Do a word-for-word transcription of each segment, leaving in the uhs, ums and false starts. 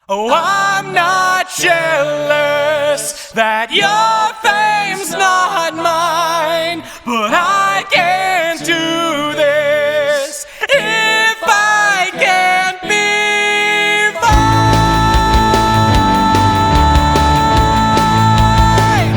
Oh, I'm not jealous that your fame's not mine, but I can't do this if I can't be fine.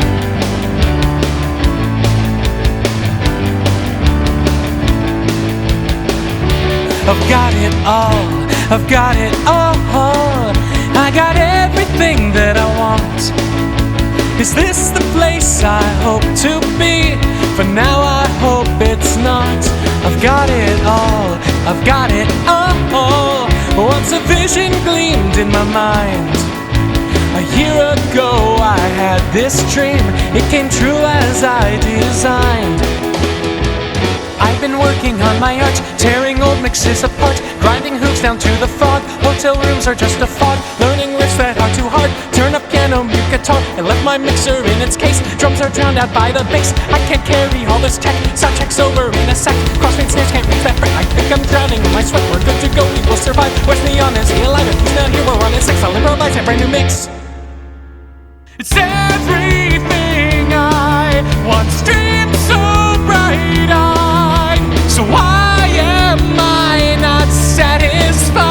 I've got it all, I've got it all. I got everything that I want. Is this the place I hope to be? For now I hope it's not. I've got it all, I've got it all. Once a vision gleamed in my mind. A year ago I had this dream. It came true as I designed. I've been working on my art, tearing old mixes apart, grinding hoops down to the frog. Hotel rooms are just a fog, learning riffs that are too hard. Turn up piano, mute guitar, and left my mixer in its case. Drums are drowned out by the bass. I can't carry all this tech, sound checks over in a sec. Crossfade snares can't reach that fret. I think I'm drowning in my sweat. We're good to go, we will survive. Where's Neon? Is he alive? If he's not here, we're on his six. I'll improvise a brand new mix. It's everything I once dreamed so bright-eyed. So why am I not satisfied?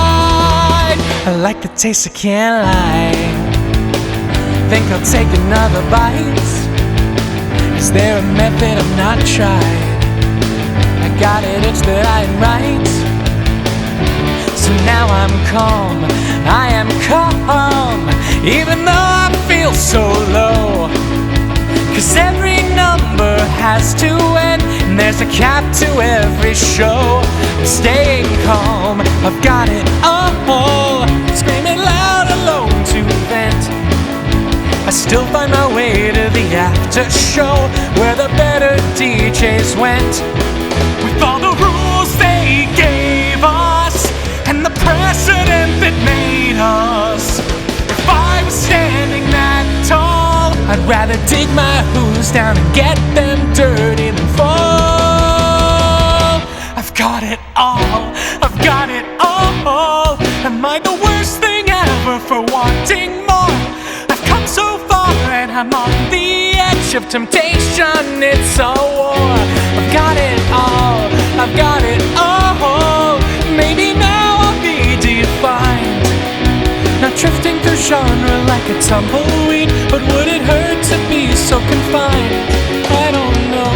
I like the taste, I can't lie. Think I'll take another bite. Is there a method I've not tried? I got it, it's that I am right. So now I'm calm, I am calm, even though I feel so low. Cause every number has to end, and there's a cap to every show. I'm staying calm, I've got it all, screaming loud alone to vent. I still find my way to the after show, where the better D Js went. With all the rules they gave us, and the precedent that made us. If I was standing that tall, I'd rather dig my hooves down and get them dirty than fall. I've got it all, I've got it all. Am I the worst thing ever for wanting more? I've come so far and I'm on the edge of temptation. It's a war. I've got it all, I've got it all. Maybe now I'll be defined, not drifting through genre like a tumbleweed. But would it hurt to be so confined? I don't know.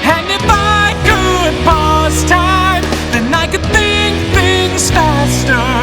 Time, then I could think things faster.